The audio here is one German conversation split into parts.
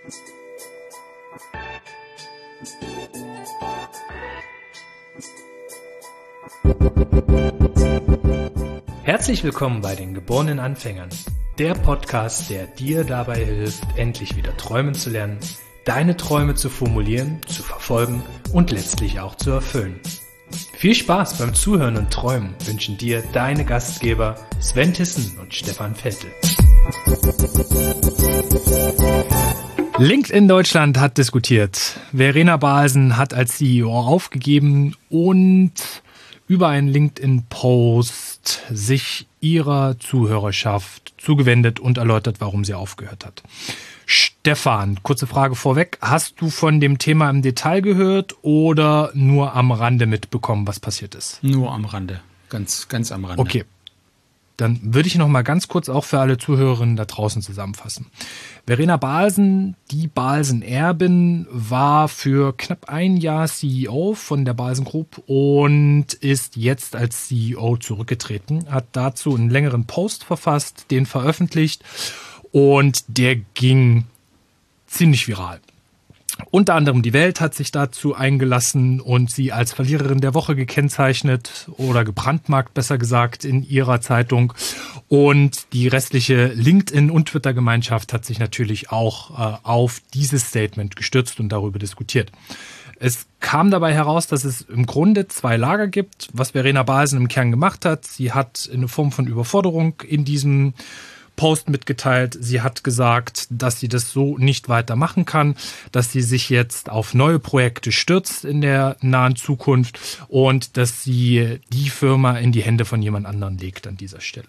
Herzlich willkommen bei den geborenen Anfängern, der Podcast, der dir dabei hilft, endlich wieder träumen zu lernen, deine Träume zu formulieren, zu verfolgen und letztlich auch zu erfüllen. Viel Spaß beim Zuhören und Träumen wünschen dir deine Gastgeber Sven Tissen und Stefan Vettel. LinkedIn Deutschland hat diskutiert. Verena Balsen hat als CEO aufgegeben und über einen LinkedIn-Post sich ihrer Zuhörerschaft zugewendet und erläutert, warum sie aufgehört hat. Stefan, kurze Frage vorweg. Hast du von dem Thema im Detail gehört oder nur am Rande mitbekommen, was passiert ist? Nur am Rande, ganz am Rande. Okay, dann würde ich noch mal ganz kurz auch für alle Zuhörerinnen da draußen zusammenfassen. Verena Balsen, die Balsen-Erbin, war für knapp ein Jahr CEO von der Balsen Group und ist jetzt als CEO zurückgetreten, hat dazu einen längeren Post verfasst, den veröffentlicht und der ging ziemlich viral. Unter anderem die Welt hat sich dazu eingelassen und sie als Verliererin der Woche gekennzeichnet oder gebrandmarkt, besser gesagt, in ihrer Zeitung. Und die restliche LinkedIn- und Twitter-Gemeinschaft hat sich natürlich auch auf dieses Statement gestürzt und darüber diskutiert. Es kam dabei heraus, dass es im Grunde zwei Lager gibt, was Verena Balsen im Kern gemacht hat. Sie hat eine Form von Überforderung in diesem Post mitgeteilt. Sie hat gesagt, dass sie das so nicht weitermachen kann, dass sie sich jetzt auf neue Projekte stürzt in der nahen Zukunft und dass sie die Firma in die Hände von jemand anderem legt an dieser Stelle.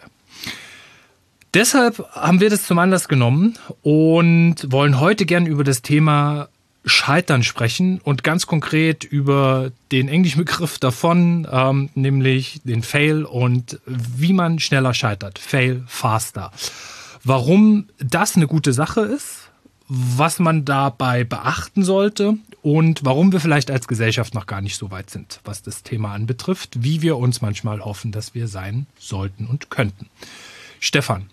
Deshalb haben wir das zum Anlass genommen und wollen heute gern über das Thema Scheitern sprechen und ganz konkret über den englischen Begriff davon, nämlich den Fail und wie man schneller scheitert. Fail faster. Warum das eine gute Sache ist, was man dabei beachten sollte und warum wir vielleicht als Gesellschaft noch gar nicht so weit sind, was das Thema anbetrifft, wie wir uns manchmal hoffen, dass wir sein sollten und könnten. Stefan,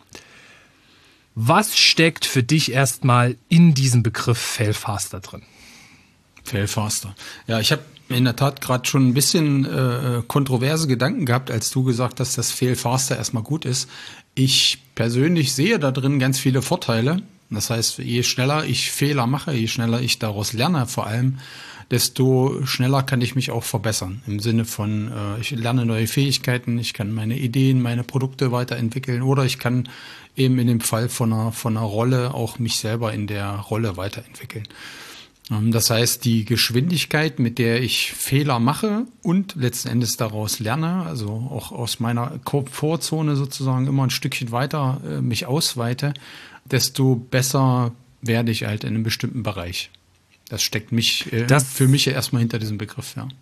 was steckt für dich erstmal in diesem Begriff Fail faster drin? Fail faster. Ja, ich habe in der Tat gerade schon ein bisschen kontroverse Gedanken gehabt, als du gesagt hast, dass Fail faster erstmal gut ist. Ich persönlich sehe da drin ganz viele Vorteile. Das heißt, je schneller ich Fehler mache, je schneller ich daraus lerne vor allem, desto schneller kann ich mich auch verbessern. Im Sinne von, ich lerne neue Fähigkeiten, ich kann meine Ideen, meine Produkte weiterentwickeln oder ich kann eben in dem Fall von einer Rolle auch mich selber in der Rolle weiterentwickeln. Das heißt, die Geschwindigkeit, mit der ich Fehler mache und letzten Endes daraus lerne, also auch aus meiner Komfortzone sozusagen immer ein Stückchen weiter mich ausweite, desto besser werde ich halt in einem bestimmten Bereich. Das steckt für mich ja erstmal hinter diesem Begriff, ja.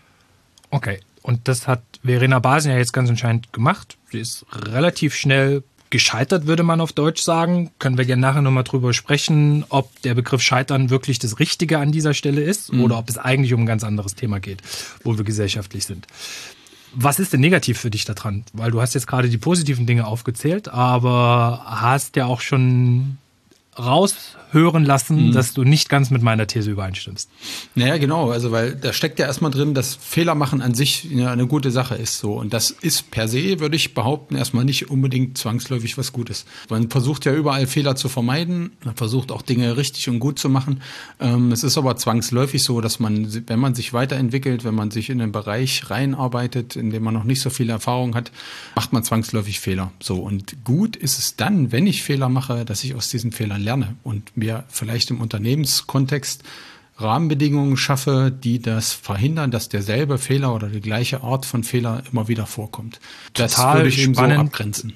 Okay, und das hat Verena Balsen ja jetzt ganz entscheidend gemacht. Sie ist relativ schnell gescheitert, würde man auf Deutsch sagen. Können wir gerne nachher nochmal drüber sprechen, ob der Begriff Scheitern wirklich das Richtige an dieser Stelle ist oder ob es eigentlich um ein ganz anderes Thema geht, wo wir gesellschaftlich sind. Was ist denn negativ für dich daran? Weil du hast jetzt gerade die positiven Dinge aufgezählt, aber hast ja auch schon raushören lassen, dass du nicht ganz mit meiner These übereinstimmst. Naja, genau, also weil da steckt ja erstmal drin, dass Fehler machen an sich eine gute Sache ist so. Und das ist per se, würde ich behaupten, erstmal nicht unbedingt zwangsläufig was Gutes. Man versucht ja überall Fehler zu vermeiden, man versucht auch Dinge richtig und gut zu machen. Es ist aber zwangsläufig so, dass man, wenn man sich weiterentwickelt, wenn man sich in einen Bereich reinarbeitet, in dem man noch nicht so viel Erfahrung hat, macht man zwangsläufig Fehler. So, und gut ist es dann, wenn ich Fehler mache, dass ich aus diesen Fehlern lerne und mir vielleicht im Unternehmenskontext Rahmenbedingungen schaffe, die das verhindern, dass derselbe Fehler oder die gleiche Art von Fehler immer wieder vorkommt. Das würde ich eben so abgrenzen.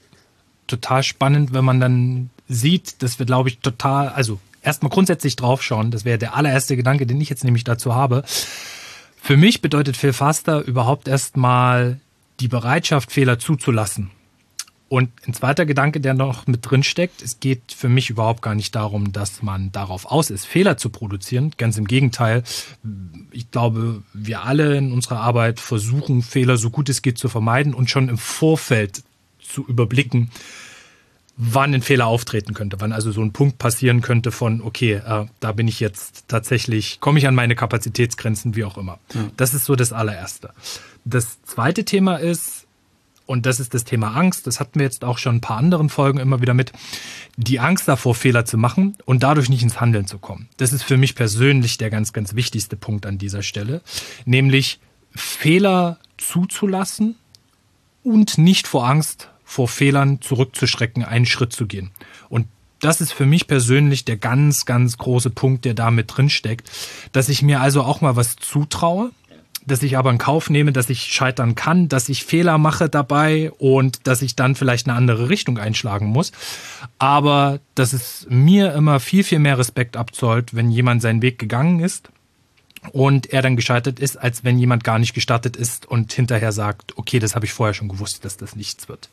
Total spannend, wenn man dann sieht, dass wir, glaube ich, erstmal grundsätzlich draufschauen. Das wäre der allererste Gedanke, den ich jetzt nämlich dazu habe. Für mich bedeutet Fail faster überhaupt erstmal die Bereitschaft, Fehler zuzulassen. Und ein zweiter Gedanke, der noch mit drin steckt, es geht für mich überhaupt gar nicht darum, dass man darauf aus ist, Fehler zu produzieren. Ganz im Gegenteil. Ich glaube, wir alle in unserer Arbeit versuchen, Fehler so gut es geht zu vermeiden und schon im Vorfeld zu überblicken, wann ein Fehler auftreten könnte, wann also so ein Punkt passieren könnte von, okay, da bin ich jetzt tatsächlich, komme ich an meine Kapazitätsgrenzen, wie auch immer. Ja. Das ist so das allererste. Das zweite Thema ist, und das ist das Thema Angst, das hatten wir jetzt auch schon ein paar anderen Folgen immer wieder mit, die Angst davor, Fehler zu machen und dadurch nicht ins Handeln zu kommen. Das ist für mich persönlich der ganz, ganz wichtigste Punkt an dieser Stelle, nämlich Fehler zuzulassen und nicht vor Angst vor Fehlern zurückzuschrecken, einen Schritt zu gehen. Und das ist für mich persönlich der ganz, ganz große Punkt, der da mit drin steckt, dass ich mir also auch mal was zutraue, dass ich aber in Kauf nehme, dass ich scheitern kann, dass ich Fehler mache dabei und dass ich dann vielleicht eine andere Richtung einschlagen muss. Aber dass es mir immer viel, viel mehr Respekt abzollt, wenn jemand seinen Weg gegangen ist und er dann gescheitert ist, als wenn jemand gar nicht gestartet ist und hinterher sagt, okay, das habe ich vorher schon gewusst, dass das nichts wird.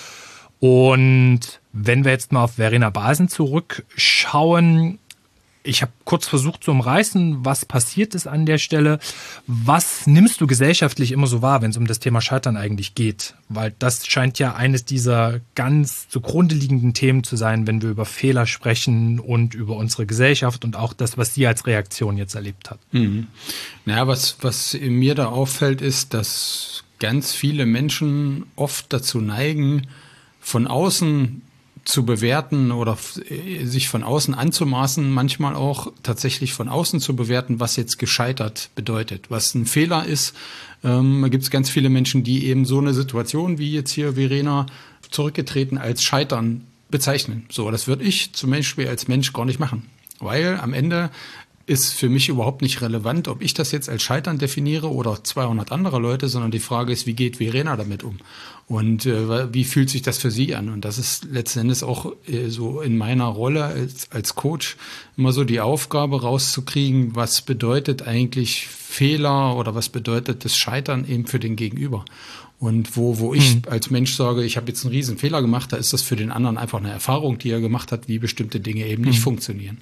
Und wenn wir jetzt mal auf Verena Balsen zurückschauen, ich habe kurz versucht zu umreißen, was passiert ist an der Stelle. Was nimmst du gesellschaftlich immer so wahr, wenn es um das Thema Scheitern eigentlich geht? Weil das scheint ja eines dieser ganz zugrunde liegenden Themen zu sein, wenn wir über Fehler sprechen und über unsere Gesellschaft und auch das, was sie als Reaktion jetzt erlebt hat. Mhm. Naja, was mir da auffällt, ist, dass ganz viele Menschen oft dazu neigen, von außen zu bewerten oder sich von außen anzumaßen, manchmal auch tatsächlich von außen zu bewerten, was jetzt gescheitert bedeutet, was ein Fehler ist. Da gibt es ganz viele Menschen, die eben so eine Situation wie jetzt hier Verena zurückgetreten als Scheitern bezeichnen. So, das würde ich zum Beispiel als Mensch gar nicht machen, weil am Ende ist für mich überhaupt nicht relevant, ob ich das jetzt als Scheitern definiere oder 200 andere Leute, sondern die Frage ist, wie geht Verena damit um? Und wie fühlt sich das für sie an? Und das ist letzten Endes auch so in meiner Rolle als Coach immer so die Aufgabe rauszukriegen, was bedeutet eigentlich Fehler oder was bedeutet das Scheitern eben für den Gegenüber? Und wo ich als Mensch sage, ich habe jetzt einen riesen Fehler gemacht, da ist das für den anderen einfach eine Erfahrung, die er gemacht hat, wie bestimmte Dinge eben nicht funktionieren.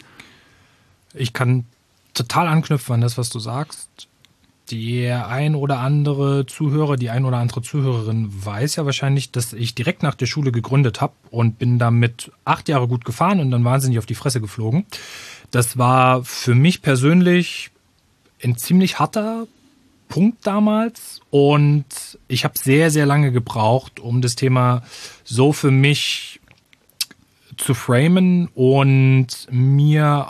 Ich kann total anknüpfen an das, was du sagst. Der ein oder andere Zuhörer, die ein oder andere Zuhörerin weiß ja wahrscheinlich, dass ich direkt nach der Schule gegründet habe und bin damit 8 Jahre gut gefahren und dann wahnsinnig auf die Fresse geflogen. Das war für mich persönlich ein ziemlich harter Punkt damals und ich habe sehr, sehr lange gebraucht, um das Thema so für mich zu framen und mir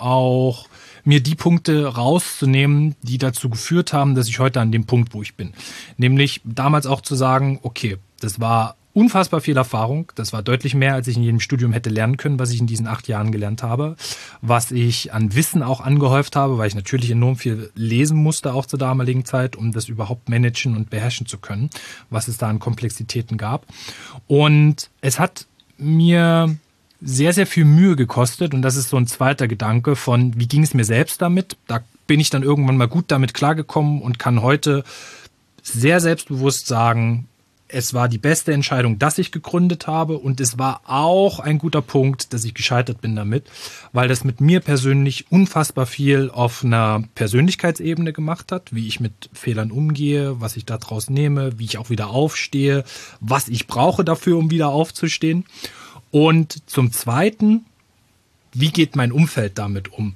die Punkte rauszunehmen, die dazu geführt haben, dass ich heute an dem Punkt, wo ich bin. Nämlich damals auch zu sagen, okay, das war unfassbar viel Erfahrung. Das war deutlich mehr, als ich in jedem Studium hätte lernen können, was ich in diesen 8 Jahren gelernt habe. Was ich an Wissen auch angehäuft habe, weil ich natürlich enorm viel lesen musste, auch zur damaligen Zeit, um das überhaupt managen und beherrschen zu können, was es da an Komplexitäten gab. Und es hat mir sehr, sehr viel Mühe gekostet und das ist so ein zweiter Gedanke von, wie ging es mir selbst damit? Da bin ich dann irgendwann mal gut damit klargekommen und kann heute sehr selbstbewusst sagen, es war die beste Entscheidung, dass ich gegründet habe und es war auch ein guter Punkt, dass ich gescheitert bin damit, weil das mit mir persönlich unfassbar viel auf einer Persönlichkeitsebene gemacht hat, wie ich mit Fehlern umgehe, was ich daraus nehme, wie ich auch wieder aufstehe, was ich brauche dafür, um wieder aufzustehen. Und zum Zweiten, wie geht mein Umfeld damit um?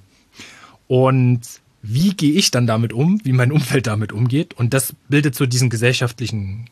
Und wie gehe ich dann damit um, wie mein Umfeld damit umgeht? Und das bildet so diesen gesellschaftlichen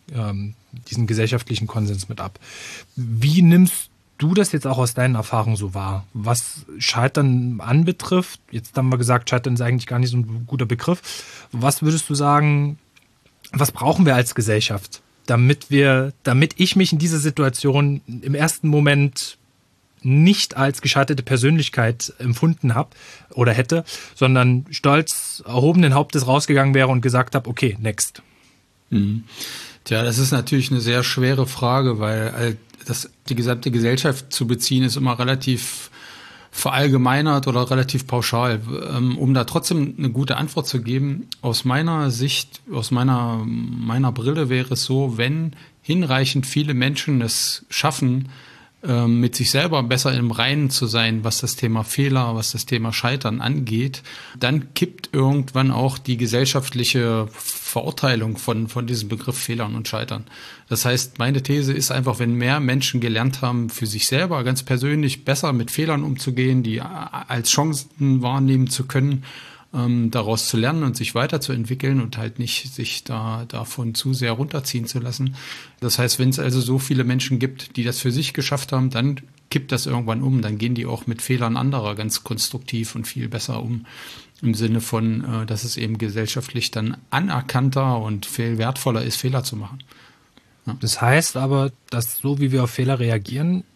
Konsens mit ab. Wie nimmst du das jetzt auch aus deinen Erfahrungen so wahr? Was Scheitern anbetrifft, jetzt haben wir gesagt, Scheitern ist eigentlich gar nicht so ein guter Begriff. Was würdest du sagen, was brauchen wir als Gesellschaft, damit ich mich in dieser Situation im ersten Moment nicht als gescheiterte Persönlichkeit empfunden habe oder hätte, sondern stolz erhobenen Hauptes rausgegangen wäre und gesagt habe, okay, next. Mhm. Tja, das ist natürlich eine sehr schwere Frage, weil die gesamte Gesellschaft zu beziehen ist immer relativ verallgemeinert oder relativ pauschal. Um da trotzdem eine gute Antwort zu geben, aus meiner Sicht, aus meiner Brille wäre es so, wenn hinreichend viele Menschen es schaffen, mit sich selber besser im Reinen zu sein, was das Thema Fehler, was das Thema Scheitern angeht, dann kippt irgendwann auch die gesellschaftliche Verurteilung von diesem Begriff Fehlern und Scheitern. Das heißt, meine These ist einfach, wenn mehr Menschen gelernt haben, für sich selber ganz persönlich besser mit Fehlern umzugehen, die als Chancen wahrnehmen zu können, daraus zu lernen und sich weiterzuentwickeln und halt nicht sich davon zu sehr runterziehen zu lassen. Das heißt, wenn es also so viele Menschen gibt, die das für sich geschafft haben, dann kippt das irgendwann um. Dann gehen die auch mit Fehlern anderer ganz konstruktiv und viel besser um. Im Sinne von, dass es eben gesellschaftlich dann anerkannter und viel wertvoller ist, Fehler zu machen. Ja. Das heißt aber, dass so wie wir auf Fehler reagieren,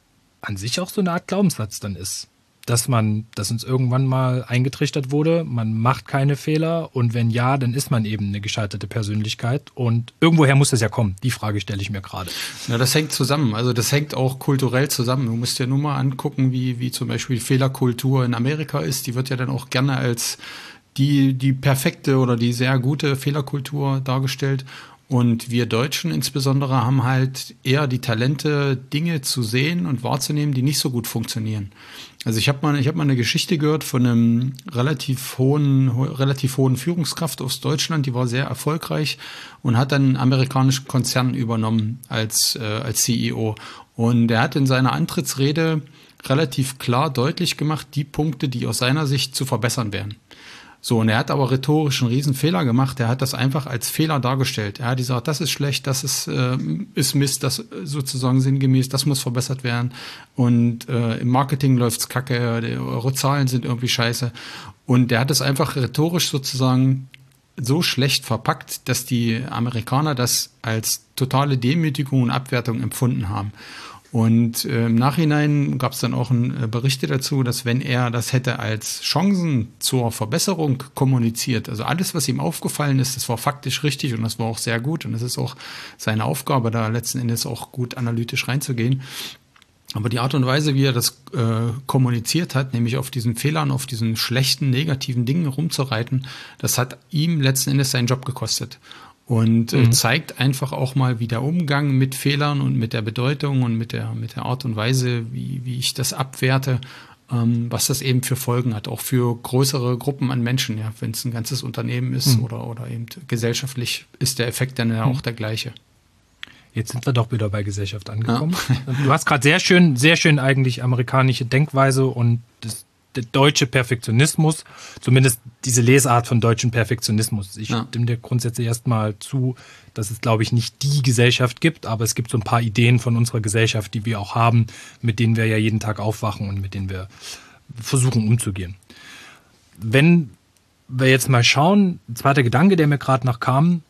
an sich auch so eine Art Glaubenssatz dann ist. Dass uns irgendwann mal eingetrichtert wurde, man macht keine Fehler und wenn ja, dann ist man eben eine gescheiterte Persönlichkeit und irgendwoher muss das ja kommen. Die Frage stelle ich mir gerade. Ja, das hängt zusammen. Also das hängt auch kulturell zusammen. Du musst dir nur mal angucken, wie zum Beispiel Fehlerkultur in Amerika ist. Die wird ja dann auch gerne als die perfekte oder die sehr gute Fehlerkultur dargestellt. Und wir Deutschen insbesondere haben halt eher die Talente, Dinge zu sehen und wahrzunehmen, die nicht so gut funktionieren. Also ich hab mal eine Geschichte gehört von einem relativ hohen Führungskraft aus Deutschland, die war sehr erfolgreich und hat dann einen amerikanischen Konzern übernommen als CEO. Und er hat in seiner Antrittsrede relativ klar deutlich gemacht, die Punkte, die aus seiner Sicht zu verbessern wären. So, und er hat aber rhetorisch einen riesen Fehler gemacht. Er hat das einfach als Fehler dargestellt. Er hat gesagt, das ist schlecht, das ist Mist, das sozusagen sinngemäß, das muss verbessert werden. Und im Marketing läuft's kacke, eure Zahlen sind irgendwie scheiße. Und er hat es einfach rhetorisch sozusagen so schlecht verpackt, dass die Amerikaner das als totale Demütigung und Abwertung empfunden haben. Und im Nachhinein gab es dann auch Berichte dazu, dass wenn er das hätte als Chancen zur Verbesserung kommuniziert, also alles, was ihm aufgefallen ist, das war faktisch richtig und das war auch sehr gut und es ist auch seine Aufgabe, da letzten Endes auch gut analytisch reinzugehen. Aber die Art und Weise, wie er das kommuniziert hat, nämlich auf diesen Fehlern, auf diesen schlechten, negativen Dingen rumzureiten, das hat ihm letzten Endes seinen Job gekostet. Und zeigt einfach auch mal, wie der Umgang mit Fehlern und mit der Bedeutung und mit der Art und Weise, wie ich das abwerte, was das eben für Folgen hat, auch für größere Gruppen an Menschen, ja, wenn es ein ganzes Unternehmen ist oder eben gesellschaftlich ist der Effekt dann ja auch der gleiche. Jetzt sind wir doch wieder bei Gesellschaft angekommen. Ja. Du hast gerade sehr schön eigentlich amerikanische Denkweise und der deutsche Perfektionismus, zumindest diese Lesart von deutschen Perfektionismus. Ich stimme dir grundsätzlich erstmal zu, dass es, glaube ich, nicht die Gesellschaft gibt, aber es gibt so ein paar Ideen von unserer Gesellschaft, die wir auch haben, mit denen wir ja jeden Tag aufwachen und mit denen wir versuchen umzugehen. Wenn wir jetzt mal schauen, ein zweiter Gedanke, der mir gerade noch kam,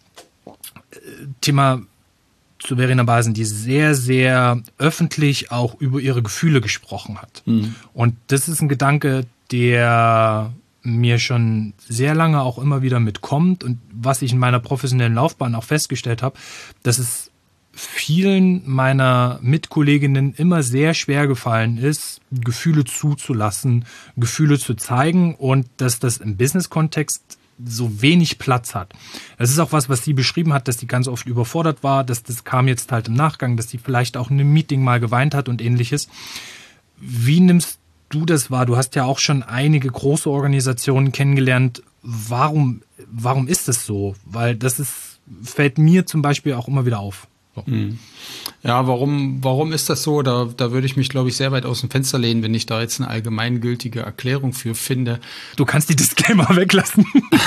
Thema zu Verena Balsen, die sehr, sehr öffentlich auch über ihre Gefühle gesprochen hat. Und das ist ein Gedanke, der mir schon sehr lange auch immer wieder mitkommt und was ich in meiner professionellen Laufbahn auch festgestellt habe, dass es vielen meiner Mitkolleginnen immer sehr schwer gefallen ist, Gefühle zuzulassen, Gefühle zu zeigen und dass das im Business-Kontext so wenig Platz hat. Das ist auch was sie beschrieben hat, dass sie ganz oft überfordert war, das kam jetzt halt im Nachgang, dass sie vielleicht auch in einem Meeting mal geweint hat und ähnliches. Wie nimmst du das wahr? Du hast ja auch schon einige große Organisationen kennengelernt. Warum ist das so? Weil fällt mir zum Beispiel auch immer wieder auf. So. Ja, warum ist das so? Da würde ich mich, glaube ich, sehr weit aus dem Fenster lehnen, wenn ich da jetzt eine allgemeingültige Erklärung für finde. Du kannst die Disclaimer weglassen.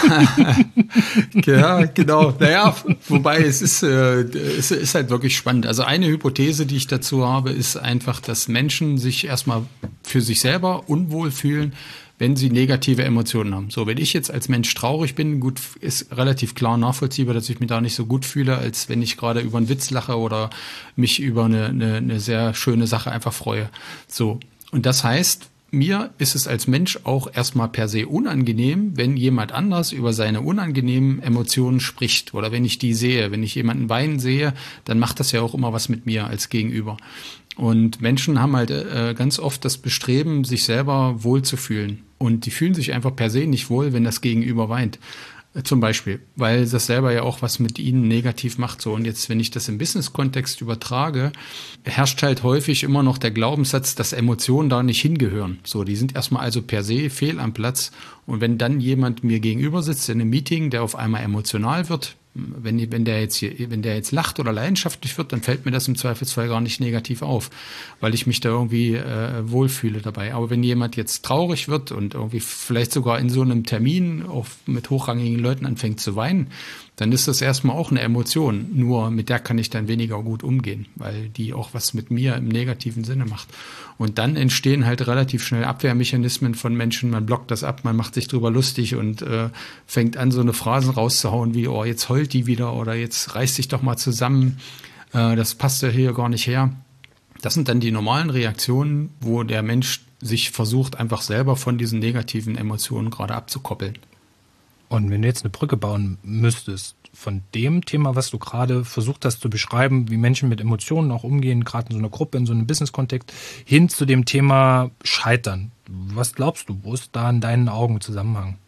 Ja, genau. Naja, wobei es ist halt wirklich spannend. Also eine Hypothese, die ich dazu habe, ist einfach, dass Menschen sich erstmal für sich selber unwohl fühlen, wenn sie negative Emotionen haben. So, wenn ich jetzt als Mensch traurig bin, gut, ist relativ klar nachvollziehbar, dass ich mich da nicht so gut fühle, als wenn ich gerade über einen Witz lache oder mich über eine sehr schöne Sache einfach freue. So. Und das heißt, mir ist es als Mensch auch erstmal per se unangenehm, wenn jemand anders über seine unangenehmen Emotionen spricht oder wenn ich die sehe. Wenn ich jemanden weinen sehe, dann macht das ja auch immer was mit mir als Gegenüber. Und Menschen haben halt ganz oft das Bestreben, sich selber wohlzufühlen. Und die fühlen sich einfach per se nicht wohl, wenn das Gegenüber weint. Zum Beispiel, weil das selber ja auch was mit ihnen negativ macht. So, und jetzt, wenn ich das im Business-Kontext übertrage, herrscht halt häufig immer noch der Glaubenssatz, dass Emotionen da nicht hingehören. So, die sind erstmal also per se fehl am Platz. Und wenn dann jemand mir gegenüber sitzt in einem Meeting, der auf einmal emotional wird, wenn der jetzt lacht oder leidenschaftlich wird, dann fällt mir das im Zweifelsfall gar nicht negativ auf, weil ich mich da irgendwie wohlfühle dabei. Aber wenn jemand jetzt traurig wird und irgendwie vielleicht sogar in so einem Termin auch mit hochrangigen Leuten anfängt zu weinen, dann ist das erstmal auch eine Emotion. Nur mit der kann ich dann weniger gut umgehen, weil die auch was mit mir im negativen Sinne macht. Und dann entstehen halt relativ schnell Abwehrmechanismen von Menschen. Man blockt das ab, man macht sich drüber lustig und fängt an, so eine Phrasen rauszuhauen wie, oh, jetzt heult die wieder oder jetzt reiß dich doch mal zusammen. Das passt ja hier gar nicht her. Das sind dann die normalen Reaktionen, wo der Mensch sich versucht, einfach selber von diesen negativen Emotionen gerade abzukoppeln. Und wenn du jetzt eine Brücke bauen müsstest, von dem Thema, was du gerade versucht hast zu beschreiben, wie Menschen mit Emotionen auch umgehen, gerade in so einer Gruppe, in so einem Business-Kontext, hin zu dem Thema Scheitern. Was glaubst du, wo ist da in deinen Augen Zusammenhang?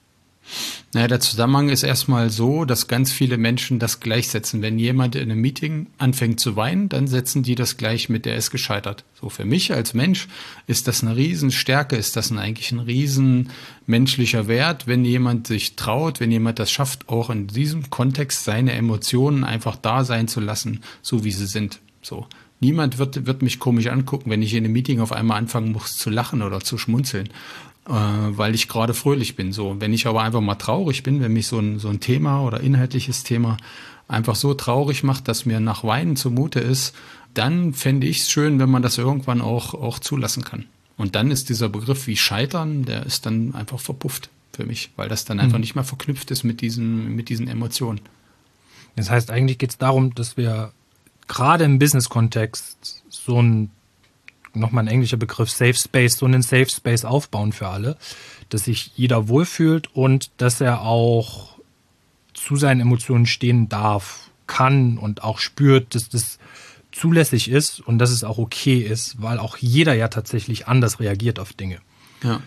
Naja, der Zusammenhang ist erstmal so, dass ganz viele Menschen das gleichsetzen. Wenn jemand in einem Meeting anfängt zu weinen, dann setzen die das gleich mit, der ist gescheitert. So, für mich als Mensch ist das eine Riesenstärke, ist das eigentlich ein riesen menschlicher Wert, wenn jemand sich traut, wenn jemand das schafft, auch in diesem Kontext seine Emotionen einfach da sein zu lassen, so wie sie sind. So. Niemand wird mich komisch angucken, wenn ich in einem Meeting auf einmal anfangen muss zu lachen oder zu schmunzeln, weil ich gerade fröhlich bin. So, wenn ich aber einfach mal traurig bin, wenn mich so ein Thema oder inhaltliches Thema einfach so traurig macht, dass mir nach Weinen zumute ist, dann fände ich es schön, wenn man das irgendwann auch zulassen kann. Und dann ist dieser Begriff wie Scheitern, der ist dann einfach verpufft für mich, weil das dann einfach nicht mehr verknüpft ist mit diesen Emotionen. Das heißt, eigentlich geht es darum, dass wir gerade im Business-Kontext so ein, nochmal ein englischer Begriff, Safe Space, so einen Safe Space aufbauen für alle, dass sich jeder wohlfühlt und dass er auch zu seinen Emotionen stehen darf, kann und auch spürt, dass das zulässig ist und dass es auch okay ist, weil auch jeder ja tatsächlich anders reagiert auf Dinge. Ja.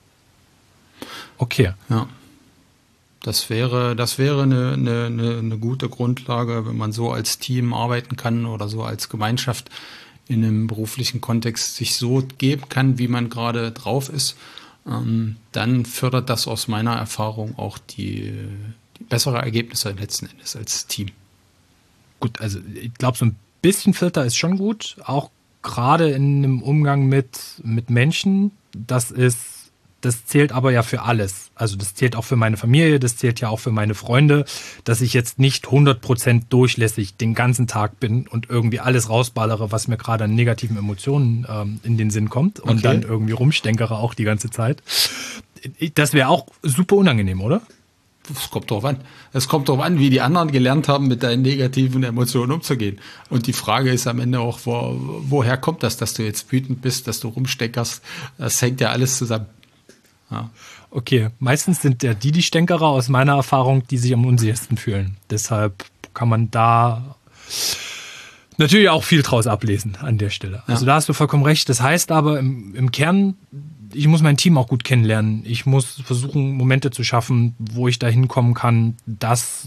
Okay. Ja. Das wäre eine gute Grundlage, wenn man so als Team arbeiten kann oder so als Gemeinschaft in einem beruflichen Kontext sich so geben kann, wie man gerade drauf ist. Dann fördert das aus meiner Erfahrung auch die bessere Ergebnisse letzten Endes als Team. Gut, also ich glaube, so ein bisschen Filter ist schon gut, auch gerade in einem Umgang mit Menschen. Das zählt aber ja für alles. Also das zählt auch für meine Familie, das zählt ja auch für meine Freunde, dass ich jetzt nicht 100% durchlässig den ganzen Tag bin und irgendwie alles rausballere, was mir gerade an negativen Emotionen in den Sinn kommt und dann irgendwie rumstenkere auch die ganze Zeit. Das wäre auch super unangenehm, oder? Es kommt drauf an. Es kommt drauf an, wie die anderen gelernt haben, mit deinen negativen Emotionen umzugehen. Und die Frage ist am Ende auch, woher kommt das, dass du jetzt wütend bist, dass du rumsteckerst? Das hängt ja alles zusammen. Ja. Okay, meistens sind ja die Stänkerer aus meiner Erfahrung, die sich am unsichersten fühlen. Deshalb kann man da natürlich auch viel draus ablesen an der Stelle. Also da hast du vollkommen recht. Das heißt aber im Kern, ich muss mein Team auch gut kennenlernen. Ich muss versuchen, Momente zu schaffen, wo ich da hinkommen kann, dass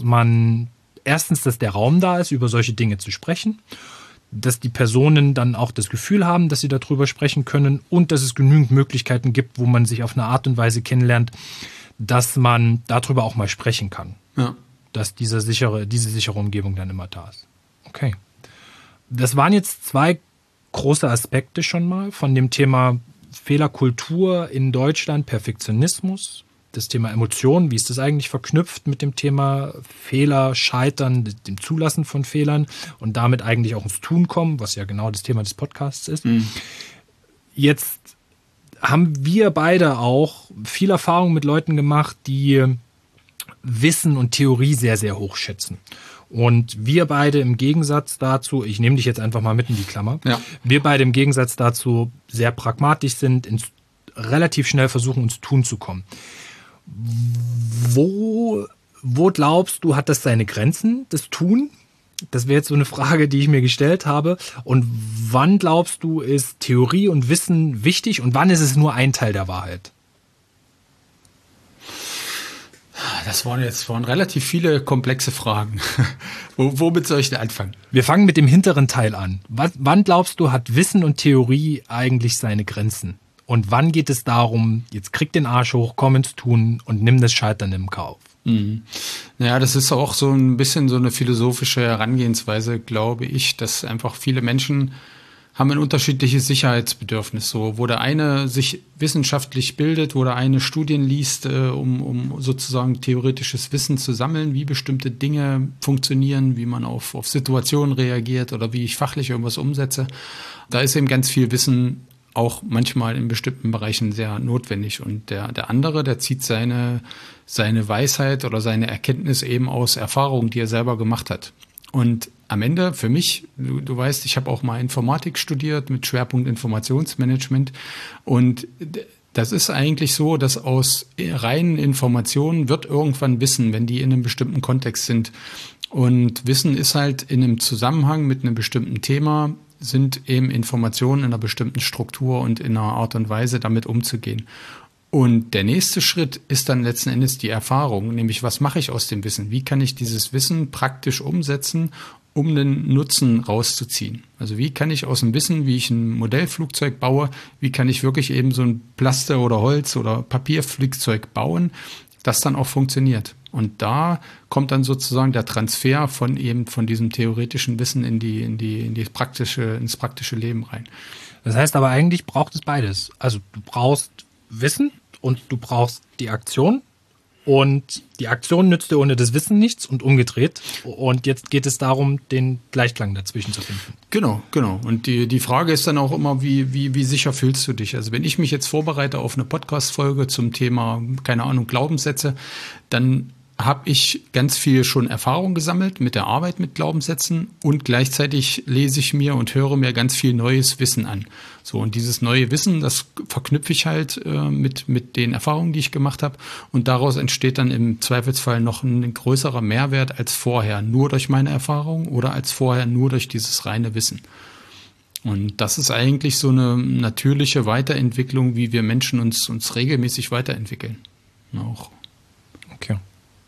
der Raum da ist, über solche Dinge zu sprechen, dass die Personen dann auch das Gefühl haben, dass sie darüber sprechen können und dass es genügend Möglichkeiten gibt, wo man sich auf eine Art und Weise kennenlernt, dass man darüber auch mal sprechen kann. Ja. Dass diese sichere Umgebung dann immer da ist. Okay. Das waren jetzt 2 große Aspekte schon mal von dem Thema Fehlerkultur in Deutschland, Perfektionismus, das Thema Emotionen, wie ist das eigentlich verknüpft mit dem Thema Fehler, Scheitern, dem Zulassen von Fehlern und damit eigentlich auch ins Tun kommen, was ja genau das Thema des Podcasts ist. Jetzt haben wir beide auch viel Erfahrung mit Leuten gemacht, die Wissen und Theorie sehr, sehr hoch schätzen. Und wir beide im Gegensatz dazu, ich nehme dich jetzt einfach mal mit in die Klammer, wir beide im Gegensatz dazu sehr pragmatisch sind, relativ schnell versuchen, ins Tun zu kommen. Wo glaubst du, hat das seine Grenzen, das Tun? Das wäre jetzt so eine Frage, die ich mir gestellt habe. Und wann glaubst du, ist Theorie und Wissen wichtig und wann ist es nur ein Teil der Wahrheit? Das waren relativ viele komplexe Fragen. Womit soll ich denn anfangen? Wir fangen mit dem hinteren Teil an. Wann glaubst du, hat Wissen und Theorie eigentlich seine Grenzen? Und wann geht es darum, jetzt krieg den Arsch hoch, komm ins Tun und nimm das Scheitern im Kauf? Naja, das ist auch so ein bisschen so eine philosophische Herangehensweise, glaube ich, dass einfach viele Menschen haben ein unterschiedliches Sicherheitsbedürfnis. So, wo der eine sich wissenschaftlich bildet, wo der eine Studien liest, um sozusagen theoretisches Wissen zu sammeln, wie bestimmte Dinge funktionieren, wie man auf Situationen reagiert oder wie ich fachlich irgendwas umsetze. Da ist eben ganz viel Wissen auch manchmal in bestimmten Bereichen sehr notwendig. Und der andere, der zieht seine Weisheit oder seine Erkenntnis eben aus Erfahrungen, die er selber gemacht hat. Und am Ende für mich, du weißt, ich habe auch mal Informatik studiert mit Schwerpunkt Informationsmanagement. Und das ist eigentlich so, dass aus reinen Informationen wird irgendwann Wissen, wenn die in einem bestimmten Kontext sind. Und Wissen ist halt in einem Zusammenhang mit einem bestimmten Thema, sind eben Informationen in einer bestimmten Struktur und in einer Art und Weise damit umzugehen. Und der nächste Schritt ist dann letzten Endes die Erfahrung, nämlich was mache ich aus dem Wissen? Wie kann ich dieses Wissen praktisch umsetzen, um einen Nutzen rauszuziehen? Also wie kann ich aus dem Wissen, wie ich ein Modellflugzeug baue, wie kann ich wirklich eben so ein Plaste- oder Holz- oder Papierflugzeug bauen, das dann auch funktioniert? Und da kommt dann sozusagen der Transfer von diesem theoretischen Wissen ins praktische Leben rein. Das heißt aber eigentlich braucht es beides. Also du brauchst Wissen und du brauchst die Aktion. Und die Aktion nützt dir ohne das Wissen nichts und umgedreht. Und jetzt geht es darum, den Gleichklang dazwischen zu finden. Genau. Und die Frage ist dann auch immer, wie sicher fühlst du dich? Also wenn ich mich jetzt vorbereite auf eine Podcast-Folge zum Thema, keine Ahnung, Glaubenssätze, dann habe ich ganz viel schon Erfahrung gesammelt mit der Arbeit mit Glaubenssätzen und gleichzeitig lese ich mir und höre mir ganz viel neues Wissen an. So, und dieses neue Wissen, das verknüpfe ich halt mit den Erfahrungen, die ich gemacht habe, und daraus entsteht dann im Zweifelsfall noch ein größerer Mehrwert als vorher, nur durch meine Erfahrung oder als vorher nur durch dieses reine Wissen. Und das ist eigentlich so eine natürliche Weiterentwicklung, wie wir Menschen uns regelmäßig weiterentwickeln. Auch. Okay.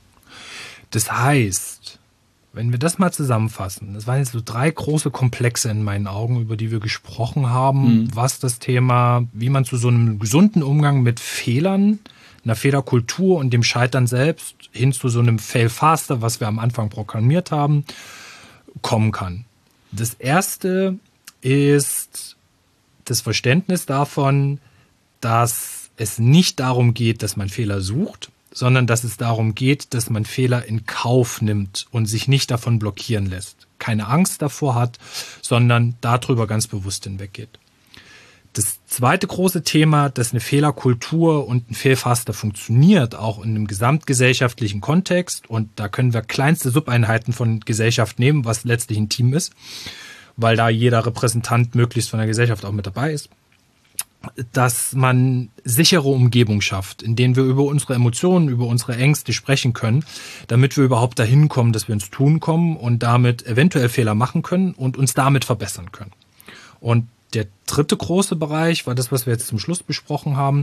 Das heißt, wenn wir das mal zusammenfassen, das waren jetzt so 3 große Komplexe in meinen Augen, über die wir gesprochen haben, was das Thema, wie man zu so einem gesunden Umgang mit Fehlern, einer Fehlerkultur und dem Scheitern selbst hin zu so einem Fail Faster, was wir am Anfang programmiert haben, kommen kann. Das erste ist das Verständnis davon, dass es nicht darum geht, dass man Fehler sucht, sondern dass es darum geht, dass man Fehler in Kauf nimmt und sich nicht davon blockieren lässt. Keine Angst davor hat, sondern darüber ganz bewusst hinweggeht. Das zweite große Thema, dass eine Fehlerkultur und ein Fail-Faster funktioniert, auch in einem gesamtgesellschaftlichen Kontext, und da können wir kleinste Subeinheiten von Gesellschaft nehmen, was letztlich ein Team ist, weil da jeder Repräsentant möglichst von der Gesellschaft auch mit dabei ist, dass man sichere Umgebung schafft, in denen wir über unsere Emotionen, über unsere Ängste sprechen können, damit wir überhaupt dahin kommen, dass wir ins Tun kommen und damit eventuell Fehler machen können und uns damit verbessern können. Und der dritte große Bereich war das, was wir jetzt zum Schluss besprochen haben,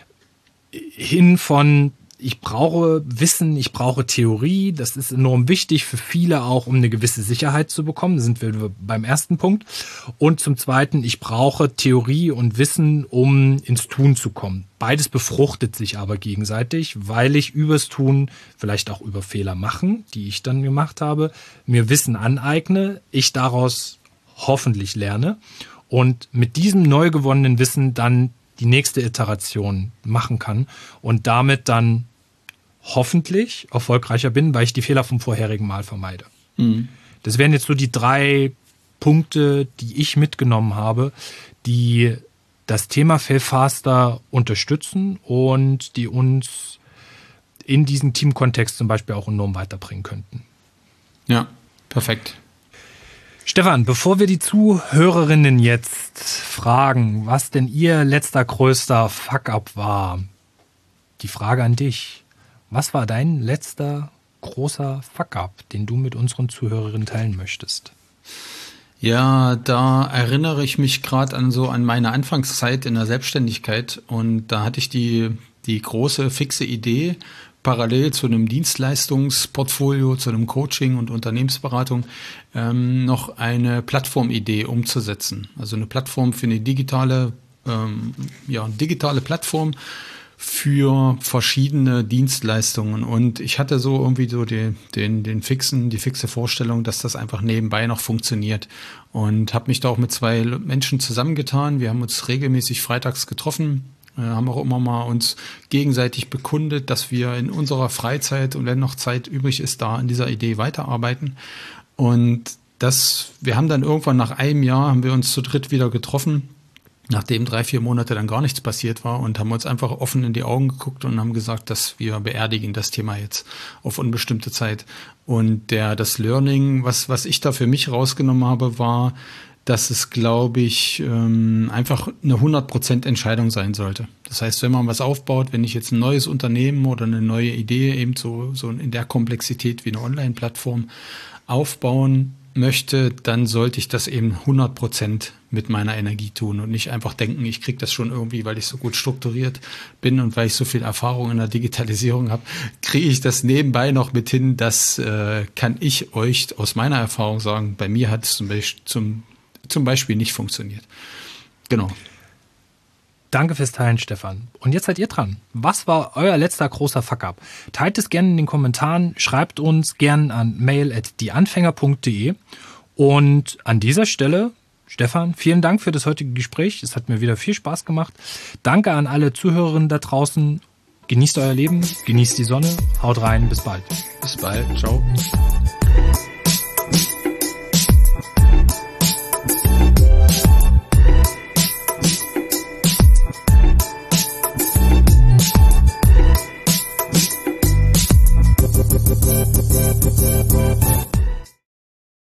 hin von ich brauche Wissen, ich brauche Theorie. Das ist enorm wichtig für viele auch, um eine gewisse Sicherheit zu bekommen. Da sind wir beim ersten Punkt. Und zum Zweiten, ich brauche Theorie und Wissen, um ins Tun zu kommen. Beides befruchtet sich aber gegenseitig, weil ich übers Tun, vielleicht auch über Fehler machen, die ich dann gemacht habe, mir Wissen aneigne, ich daraus hoffentlich lerne und mit diesem neu gewonnenen Wissen dann die nächste Iteration machen kann und damit dann hoffentlich erfolgreicher bin, weil ich die Fehler vom vorherigen Mal vermeide. Das wären jetzt so die 3 Punkte, die ich mitgenommen habe, die das Thema Fail Faster unterstützen und die uns in diesem Teamkontext zum Beispiel auch enorm weiterbringen könnten. Ja, perfekt. Stefan, bevor wir die Zuhörerinnen jetzt fragen, was denn ihr letzter größter Fuck-up war, die Frage an dich. Was war dein letzter großer Fuck-up, den du mit unseren Zuhörerinnen teilen möchtest? Ja, da erinnere ich mich gerade an meine Anfangszeit in der Selbstständigkeit, und da hatte ich die große fixe Idee, parallel zu einem Dienstleistungsportfolio, zu einem Coaching und Unternehmensberatung noch eine Plattformidee umzusetzen. Also eine Plattform für eine digitale Plattform für verschiedene Dienstleistungen. Und ich hatte so irgendwie so die fixe Vorstellung, dass das einfach nebenbei noch funktioniert. Und habe mich da auch mit 2 Menschen zusammengetan. Wir haben uns regelmäßig freitags getroffen, haben auch immer mal uns gegenseitig bekundet, dass wir in unserer Freizeit und wenn noch Zeit übrig ist, da an dieser Idee weiterarbeiten. Und wir haben dann irgendwann nach einem Jahr, haben wir uns zu dritt wieder getroffen, nachdem 3-4 Monate dann gar nichts passiert war und haben uns einfach offen in die Augen geguckt und haben gesagt, dass wir beerdigen das Thema jetzt auf unbestimmte Zeit. Und das Learning, was ich da für mich rausgenommen habe, war, dass es, glaube ich, einfach eine 100% Entscheidung sein sollte. Das heißt, wenn man was aufbaut, wenn ich jetzt ein neues Unternehmen oder eine neue Idee eben so in der Komplexität wie eine Online-Plattform aufbauen möchte, dann sollte ich das eben 100% mit meiner Energie tun und nicht einfach denken, ich kriege das schon irgendwie, weil ich so gut strukturiert bin und weil ich so viel Erfahrung in der Digitalisierung habe, kriege ich das nebenbei noch mit hin. Das kann ich euch aus meiner Erfahrung sagen. Bei mir hat es zum Beispiel nicht funktioniert. Genau. Danke fürs Teilen, Stefan. Und jetzt seid ihr dran. Was war euer letzter großer Fuck-up? Teilt es gerne in den Kommentaren, schreibt uns gerne an mail@dieanfänger.de. Und an dieser Stelle, Stefan, vielen Dank für das heutige Gespräch. Es hat mir wieder viel Spaß gemacht. Danke an alle Zuhörerinnen da draußen. Genießt euer Leben, genießt die Sonne. Haut rein, bis bald. Bis bald, ciao.